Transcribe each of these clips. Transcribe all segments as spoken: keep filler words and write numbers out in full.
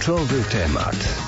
Kluczowy temat.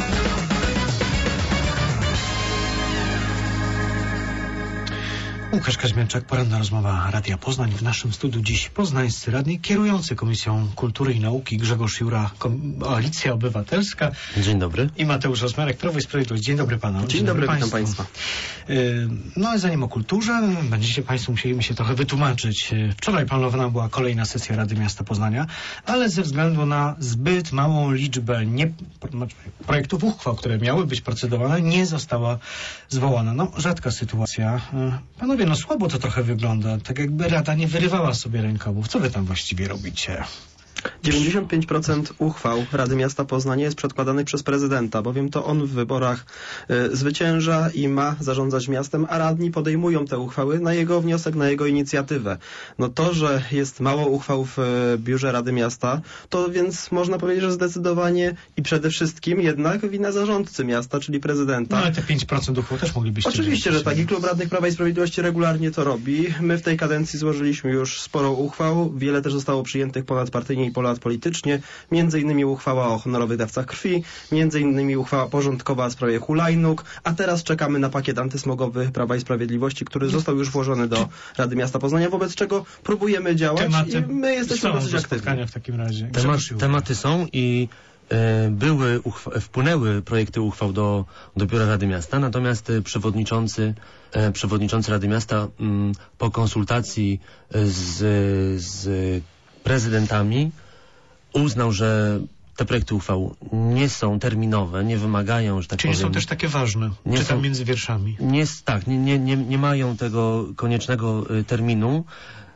Łukasz Kaźmierczak, poranna rozmowa Radia Poznań. W naszym studiu dziś poznańscy radni, kierujący Komisją Kultury i Nauki Grzegorz Jura, Koalicja Obywatelska. Dzień dobry. I Mateusz Rozmarek, Prawo i Sprawiedliwość. Dzień dobry panu. Dzień, Dzień dobry, dobry witam państwa. No ale zanim o kulturze, będziecie państwo musieli mi się trochę wytłumaczyć. Wczoraj planowana była kolejna sesja Rady Miasta Poznania, ale ze względu na zbyt małą liczbę nie, projektów uchwał, które miały być procedowane, nie została zwołana. No, rzadka sytuacja. Panowie, no słabo to trochę wygląda. Tak jakby Rada nie wyrywała sobie rękawów. Co wy tam właściwie robicie? dziewięćdziesiąt pięć procent uchwał Rady Miasta Poznania jest przedkładanych przez prezydenta, bowiem to on w wyborach y, zwycięża i ma zarządzać miastem, a radni podejmują te uchwały na jego wniosek, na jego inicjatywę. No to, że jest mało uchwał w y, biurze Rady Miasta, to więc można powiedzieć, że zdecydowanie i przede wszystkim jednak wina zarządcy miasta, czyli prezydenta. No ale te pięć procent uchwał też moglibyście... Oczywiście, że tak. I Klub Radnych Prawa i Sprawiedliwości regularnie to robi. My w tej kadencji złożyliśmy już sporo uchwał. Wiele też zostało przyjętych ponadpartyjnie i politycznie, między innymi uchwała o honorowych dawcach krwi, między innymi uchwała porządkowa w sprawie hulajnóg, a teraz czekamy na pakiet antysmogowy Prawa i Sprawiedliwości, który został już włożony do Rady Miasta Poznania, wobec czego próbujemy działać tematy i my jesteśmy dosyć aktywni. W takim razie. Temat, tematy są i e, były, uchwa- wpłynęły projekty uchwał do, do Biura Rady Miasta, natomiast e, przewodniczący, e, przewodniczący Rady Miasta m, po konsultacji z, z prezydentami uznał, że te projekty uchwał nie są terminowe, nie wymagają, że tak Czyli powiem... są też takie ważne, nie czytam są, między wierszami. Nie, tak, nie, nie, nie, nie mają tego koniecznego y, terminu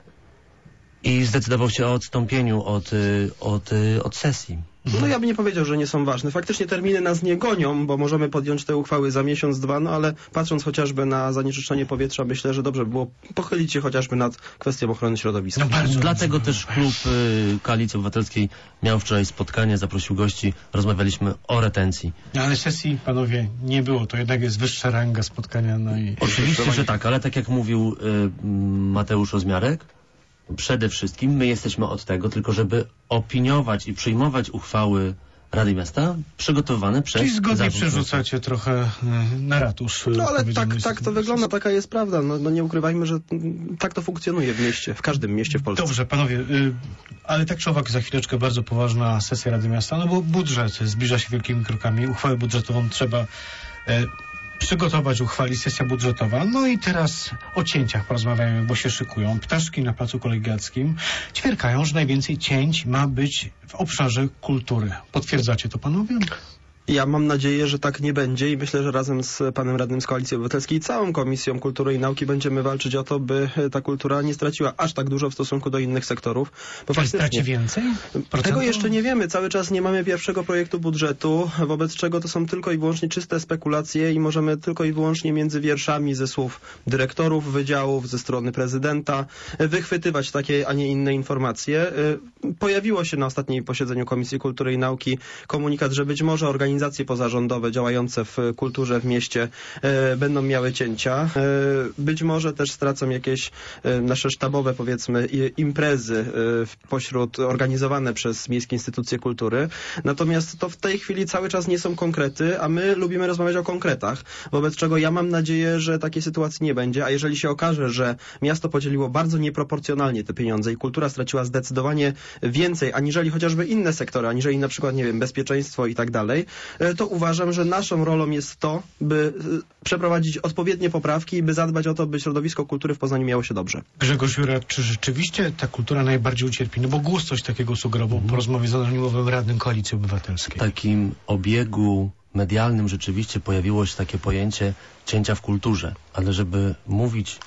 i zdecydował się o odstąpieniu od, y, od, y, od sesji. No ja bym nie powiedział, że nie są ważne. Faktycznie terminy nas nie gonią, bo możemy podjąć te uchwały za miesiąc, dwa, no ale patrząc chociażby na zanieczyszczenie powietrza, myślę, że dobrze by było pochylić się chociażby nad kwestią ochrony środowiska. No bardzo Dlatego dobrze. też klub y, Koalicji Obywatelskiej miał wczoraj spotkanie, zaprosił gości, rozmawialiśmy o retencji. No, ale sesji, panowie, nie było. To jednak jest wyższa ranga spotkania. No i... Oczywiście, że tak, ale tak jak mówił y, Mateusz Rozmiarek, przede wszystkim my jesteśmy od tego, tylko żeby opiniować i przyjmować uchwały Rady Miasta przygotowane przez... Czyli zgodnie zarząd przerzucacie miasta. trochę y, na ratusz. No ale tak, tak to wygląda, taka jest prawda. No, no nie ukrywajmy, że mm, tak to funkcjonuje w mieście, w każdym mieście w Polsce. Dobrze, panowie, y, ale tak czy owak za chwileczkę bardzo poważna sesja Rady Miasta, no bo budżet zbliża się wielkimi krokami. Uchwałę budżetową trzeba... Y, przygotować, uchwalić, sesja budżetowa. No i teraz o cięciach porozmawiamy, bo się szykują. Ptaszki na placu kolegiackim ćwierkają, że najwięcej cięć ma być w obszarze kultury. Potwierdzacie to, panowie? Ja mam nadzieję, że tak nie będzie i myślę, że razem z panem radnym z Koalicji Obywatelskiej i całą Komisją Kultury i Nauki będziemy walczyć o to, by ta kultura nie straciła aż tak dużo w stosunku do innych sektorów. Bo Czy straci więcej? Procentu? Tego jeszcze nie wiemy. Cały czas nie mamy pierwszego projektu budżetu, wobec czego to są tylko i wyłącznie czyste spekulacje i możemy tylko i wyłącznie między wierszami ze słów dyrektorów wydziałów, ze strony prezydenta wychwytywać takie, a nie inne informacje. Pojawiło się na ostatnim posiedzeniu Komisji Kultury i Nauki komunikat, że być może organizacje Organizacje pozarządowe działające w kulturze w mieście e, będą miały cięcia. E, być może też stracą jakieś e, nasze sztabowe, powiedzmy, i, imprezy e, pośród organizowane przez miejskie instytucje kultury. Natomiast to w tej chwili cały czas nie są konkrety, a my lubimy rozmawiać o konkretach. Wobec czego ja mam nadzieję, że takiej sytuacji nie będzie, a jeżeli się okaże, że miasto podzieliło bardzo nieproporcjonalnie te pieniądze i kultura straciła zdecydowanie więcej, aniżeli chociażby inne sektory, aniżeli na przykład, nie wiem, bezpieczeństwo i tak dalej, to uważam, że naszą rolą jest to, by przeprowadzić odpowiednie poprawki i by zadbać o to, by środowisko kultury w Poznaniu miało się dobrze. Grzegorz Jura, czy rzeczywiście ta kultura najbardziej ucierpi? No bo GUS coś takiego sugerował po rozmowie z anonimowym radnym Koalicji Obywatelskiej. W takim obiegu medialnym rzeczywiście pojawiło się takie pojęcie cięcia w kulturze, ale żeby mówić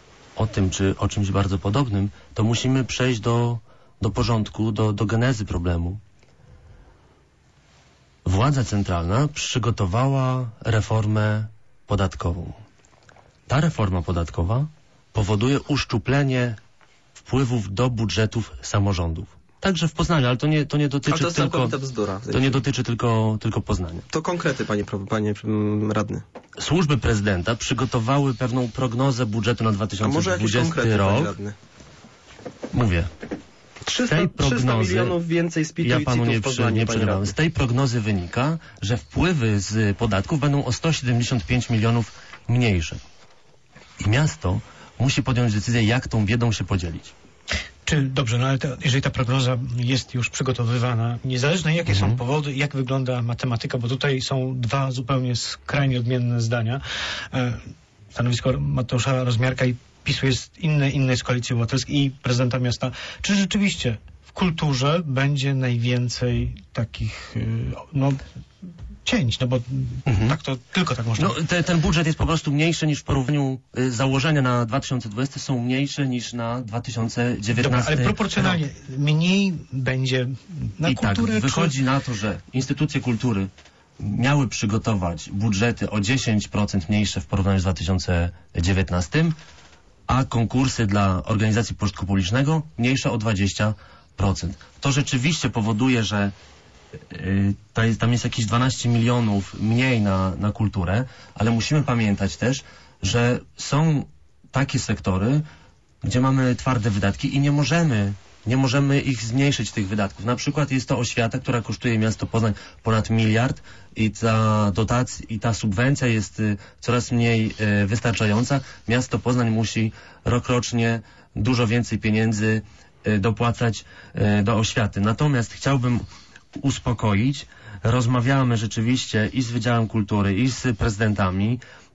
o tym, czy o czymś bardzo podobnym, to musimy przejść do, do porządku, do, do genezy problemu. Władza centralna przygotowała reformę podatkową. Ta reforma podatkowa powoduje uszczuplenie wpływów do budżetów samorządów. Także w Poznaniu, ale to nie, to nie dotyczy ale to tylko... bzdura. To nie dotyczy tylko, tylko Poznania. To konkrety, panie, panie radny. Służby prezydenta przygotowały pewną prognozę budżetu na dwa tysiące dwudziesty A może jakieś konkrety, rok. panie radny? Mówię. trzysta, tej prognozy, trzysta milionów więcej z pitu ja i panu citu nie, w przy, Poznaniu, nie panie przerywam. radny. Z tej prognozy wynika, że wpływy z podatków będą o sto siedemdziesiąt pięć milionów mniejsze. I miasto musi podjąć decyzję, jak tą biedą się podzielić. Czy dobrze, no ale to, jeżeli ta prognoza jest już przygotowywana, niezależnie jakie Mhm. są powody, jak wygląda matematyka, bo tutaj są dwa zupełnie skrajnie odmienne zdania. E, stanowisko Mateusza Rozmiarka i PiSu jest inne, inne z Koalicji Obywatelskiej i prezydenta miasta. Czy rzeczywiście w kulturze będzie najwięcej takich, y, no, cięć, no bo Mhm. tak to tylko tak można. No, te, ten budżet jest po prostu mniejszy niż w porównaniu, y, założenia na dwa tysiące dwudziesty są mniejsze niż na dwa tysiące dziewiętnasty. Dobra, ale proporcjonalnie mniej będzie na I tak, kulturę. wychodzi czy... na to, że instytucje kultury miały przygotować budżety o dziesięć procent mniejsze w porównaniu z dwa tysiące dziewiętnastym, a konkursy dla organizacji pożytku publicznego mniejsze o dwadzieścia procent. To rzeczywiście powoduje, że y, ta jest, tam jest jakieś dwanaście milionów mniej na, na kulturę, ale musimy pamiętać też, że są takie sektory, gdzie mamy twarde wydatki i nie możemy Nie możemy ich zmniejszyć, tych wydatków. Na przykład jest to oświata, która kosztuje miasto Poznań ponad miliard i ta dotacja, i ta subwencja jest y, coraz mniej y, wystarczająca. Miasto Poznań musi rokrocznie dużo więcej pieniędzy y, dopłacać y, do oświaty. Natomiast chciałbym uspokoić. Rozmawiamy rzeczywiście i z Wydziałem Kultury, i z prezydentami.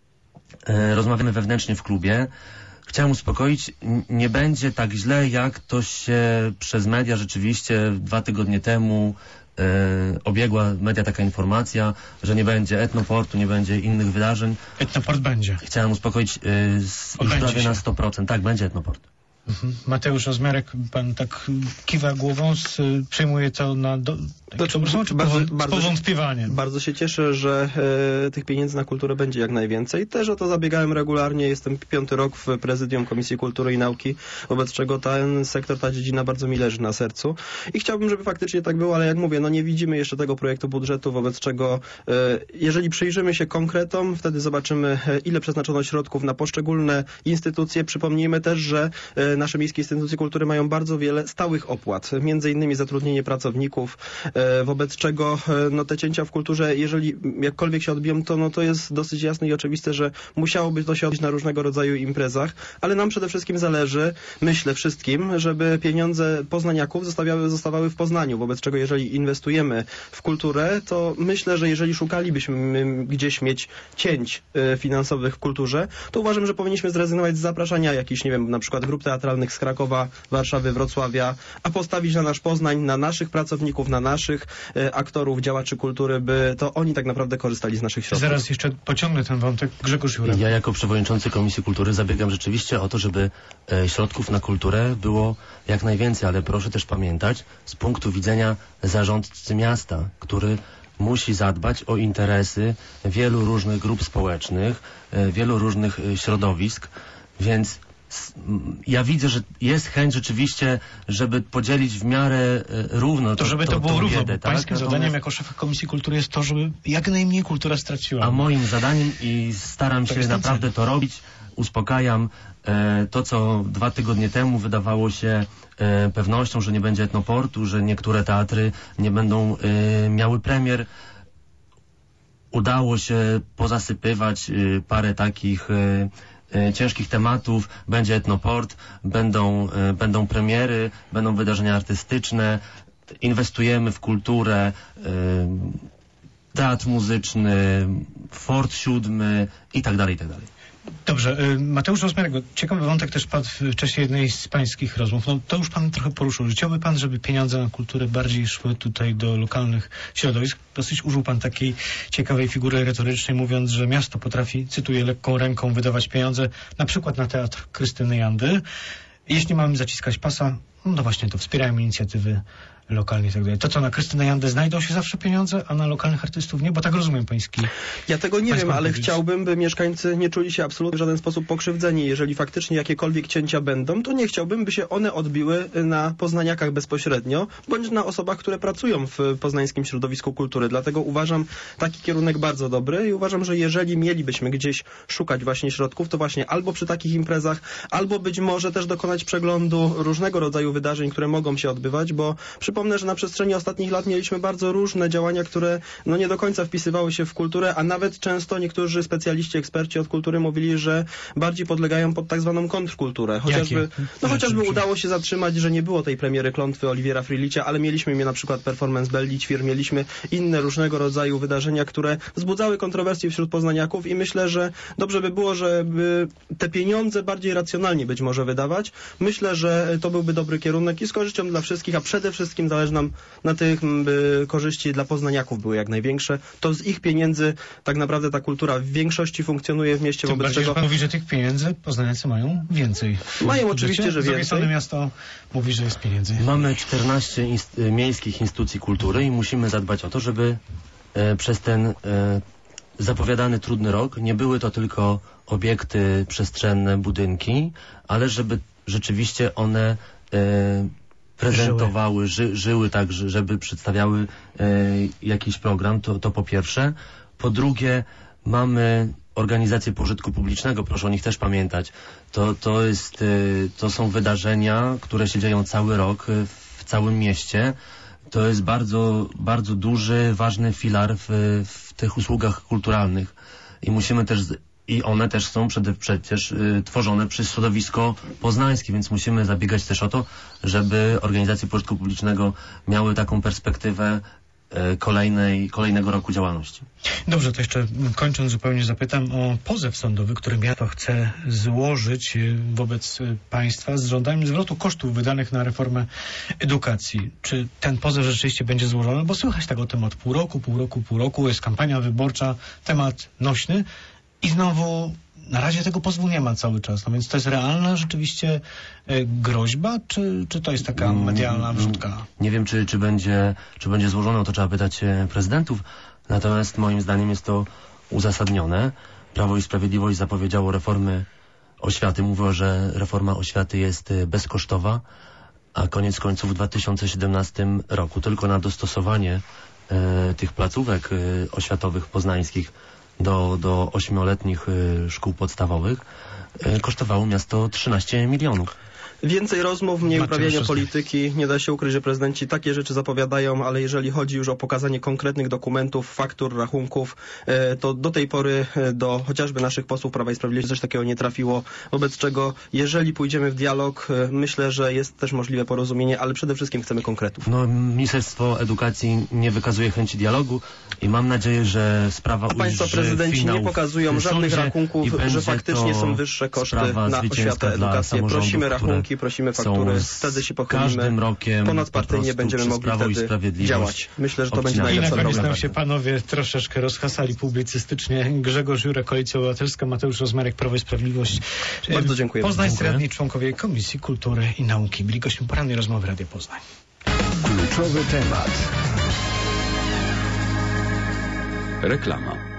Y, rozmawiamy wewnętrznie w klubie. Chciałem uspokoić, nie będzie tak źle, jak to się przez media rzeczywiście dwa tygodnie temu e, obiegła media taka informacja, że nie będzie Etnoportu, nie będzie innych wydarzeń. Etnoport będzie. Chciałem uspokoić e, z, już Odbędzie prawie się. na sto procent. Tak, będzie Etnoport. Mhm. Mateusz Rozmiarek, pan tak kiwa głową, z, przyjmuje to na do, To czy, czy- czy bardzo- pową- z bardzo- powątpiewaniem? Bardzo się cieszę, że e, tych pieniędzy na kulturę będzie jak najwięcej. Też o to zabiegałem regularnie. Jestem piąty rok w prezydium Komisji Kultury i Nauki, wobec czego ten sektor, ta dziedzina bardzo mi leży na sercu. I chciałbym, żeby faktycznie tak było, ale jak mówię, no nie widzimy jeszcze tego projektu budżetu, wobec czego e, jeżeli przyjrzymy się konkretom, wtedy zobaczymy, e, ile przeznaczono środków na poszczególne instytucje. Przypomnijmy też, że e, nasze miejskie instytucje kultury mają bardzo wiele stałych opłat, między innymi zatrudnienie pracowników, e, wobec czego e, no, te cięcia w kulturze, jeżeli jakkolwiek się odbiją, to, no, to jest dosyć jasne i oczywiste, że musiałoby to się odbyć na różnego rodzaju imprezach, ale nam przede wszystkim zależy, myślę wszystkim, żeby pieniądze poznaniaków zostawiały, zostawały w Poznaniu, wobec czego jeżeli inwestujemy w kulturę, to myślę, że jeżeli szukalibyśmy gdzieś mieć cięć e, finansowych w kulturze, to uważam, że powinniśmy zrezygnować z zapraszania jakichś, nie wiem, na przykład grup teatralnych z Krakowa, Warszawy, Wrocławia, a postawić na nasz Poznań, na naszych pracowników, na naszych e, aktorów, działaczy kultury, by to oni tak naprawdę korzystali z naszych środków. Zaraz jeszcze pociągnę ten wątek. Grzegorz Jurek. Ja jako przewodniczący Komisji Kultury zabiegam rzeczywiście o to, żeby e, środków na kulturę było jak najwięcej, ale proszę też pamiętać z punktu widzenia zarządcy miasta, który musi zadbać o interesy wielu różnych grup społecznych, e, wielu różnych e, środowisk, więc s- m, ja widzę, że jest chęć rzeczywiście, żeby podzielić w miarę e, równo To żeby to, było tą równo, biedę, bo tak? pańskim Natomiast- zadaniem jako szefa Komisji Kultury jest to, żeby jak najmniej kultura straciła. A moim zadaniem, i staram To się jest ten naprawdę cel. to robić, uspokajam e, to, co dwa tygodnie temu wydawało się e, pewnością, że nie będzie Etnoportu, że niektóre teatry nie będą e, miały premier. Udało się pozasypywać e, parę takich e, e, ciężkich tematów. Będzie Etnoport, będą, e, będą premiery, będą wydarzenia artystyczne, inwestujemy w kulturę, e, teatr muzyczny, Fort siódmy i tak dalej, i tak dalej. Dobrze, y, Mateusz Rozmiarek, bo ciekawy wątek też padł w czasie jednej z pańskich rozmów. No to już pan trochę poruszył. Chciałby pan, żeby pieniądze na kulturę bardziej szły tutaj do lokalnych środowisk. Dosyć użył pan takiej ciekawej figury retorycznej, mówiąc, że miasto potrafi, cytuję, lekką ręką wydawać pieniądze, na przykład na teatr Krystyny Jandy. Jeśli mamy zaciskać pasa, no właśnie to wspierajmy inicjatywy lokalnie i tak dalej. To co, na Krystynę Jandę znajdą się zawsze pieniądze, a na lokalnych artystów nie? Bo tak rozumiem pański. Ja tego nie Państwo wiem, ale powiedzieć. chciałbym, by mieszkańcy nie czuli się absolutnie w żaden sposób pokrzywdzeni. Jeżeli faktycznie jakiekolwiek cięcia będą, to nie chciałbym, by się one odbiły na poznaniakach bezpośrednio, bądź na osobach, które pracują w poznańskim środowisku kultury. Dlatego uważam taki kierunek bardzo dobry i uważam, że jeżeli mielibyśmy gdzieś szukać właśnie środków, to właśnie albo przy takich imprezach, albo być może też dokonać przeglądu różnego rodzaju wydarzeń, które mogą się odbywać, bo przypomnę, że na przestrzeni ostatnich lat mieliśmy bardzo różne działania, które no nie do końca wpisywały się w kulturę, a nawet często niektórzy specjaliści, eksperci od kultury mówili, że bardziej podlegają pod tak zwaną kontrkulturę. Chociażby, no chociażby udało się zatrzymać, że nie było tej premiery Klątwy Oliwiera Frilicia, ale mieliśmy na przykład performance Belli Ćwir, mieliśmy inne różnego rodzaju wydarzenia, które wzbudzały kontrowersje wśród poznaniaków i myślę, że dobrze by było, żeby te pieniądze bardziej racjonalnie być może wydawać. Myślę, że to byłby dobry kierunek i z korzyścią dla wszystkich, a przede wszystkim zależy nam na tych, by korzyści dla poznaniaków były jak największe. To z ich pieniędzy tak naprawdę ta kultura w większości funkcjonuje w mieście, Tym wobec bardziej, czego... że pan mówi, że tych pieniędzy poznaniacy mają więcej. Mają oczywiście, że więcej. Zamieszane miasto mówi, że jest pieniędzy. Mamy czternaście inst- miejskich instytucji kultury i musimy zadbać o to, żeby e, przez ten e, zapowiadany trudny rok nie były to tylko obiekty przestrzenne, budynki, ale żeby rzeczywiście one e, prezentowały, ży, żyły tak, żeby przedstawiały e, jakiś program, to, to po pierwsze. Po drugie, mamy organizacje pożytku publicznego, proszę o nich też pamiętać. To, to, jest, e, to są wydarzenia, które się dzieją cały rok e, w całym mieście. To jest bardzo, bardzo duży, ważny filar w, w tych usługach kulturalnych i musimy też, i one też są przede, przecież y, tworzone przez środowisko poznańskie, więc musimy zabiegać też o to, żeby organizacje pożytku publicznego miały taką perspektywę y, kolejnej, kolejnego roku działalności. Dobrze, to jeszcze kończąc zupełnie zapytam o pozew sądowy, który miasto chce złożyć wobec państwa z żądaniem zwrotu kosztów wydanych na reformę edukacji. Czy ten pozew rzeczywiście będzie złożony? Bo słychać tak o tym od pół roku, pół roku, pół roku. Jest kampania wyborcza, temat nośny i znowu na razie tego pozwu nie ma cały czas. No więc to jest realna rzeczywiście y, groźba, czy, czy to jest taka medialna wrzutka? Nie wiem, czy, czy, będzie, czy będzie złożone, o to trzeba pytać prezydentów. Natomiast moim zdaniem jest to uzasadnione. Prawo i Sprawiedliwość zapowiedziało reformy oświaty. Mówiło, że reforma oświaty jest bezkosztowa, a koniec końców w dwa tysiące siedemnastym roku tylko na dostosowanie e, tych placówek e, oświatowych poznańskich do, do ośmioletnich e, szkół podstawowych e, kosztowało miasto trzynaście milionów. Więcej rozmów, mniej Macie uprawiania wszystko. polityki. Nie da się ukryć, że prezydenci takie rzeczy zapowiadają, ale jeżeli chodzi już o pokazanie konkretnych dokumentów, faktur, rachunków, e, to do tej pory e, do chociażby naszych posłów Prawa i Sprawiedliwości coś takiego nie trafiło. Wobec czego, jeżeli pójdziemy w dialog, e, myślę, że jest też możliwe porozumienie, ale przede wszystkim chcemy konkretów. No, Ministerstwo Edukacji nie wykazuje chęci dialogu i mam nadzieję, że sprawa A państwo ujrzy prezydenci finał nie pokazują w żadnych sądzie rachunków, i że będzie faktycznie to są wyższe koszty sprawa na zwycięska oświatę, dla edukację. samorządów, Prosimy które rachunki, prosimy faktury, wtedy się pochylimy. Każdym rokiem Ponadpartyjnie po prostu będziemy przez mogli Prawo i wtedy Sprawiedliwość działać. Myślę, że to będzie obcinamy. I na najlepsza koniec droga. nam się panowie troszeczkę rozhasali publicystycznie. Grzegorz Jurek, Koalicja Obywatelska, Mateusz Rozmarek, Prawo i Sprawiedliwość. Bardzo dziękujemy. Poznańscy Dziękuję. radni, członkowie Komisji Kultury i Nauki byli gośćmi porannej rozmowy Radia Poznań. Kluczowy temat. Reklama.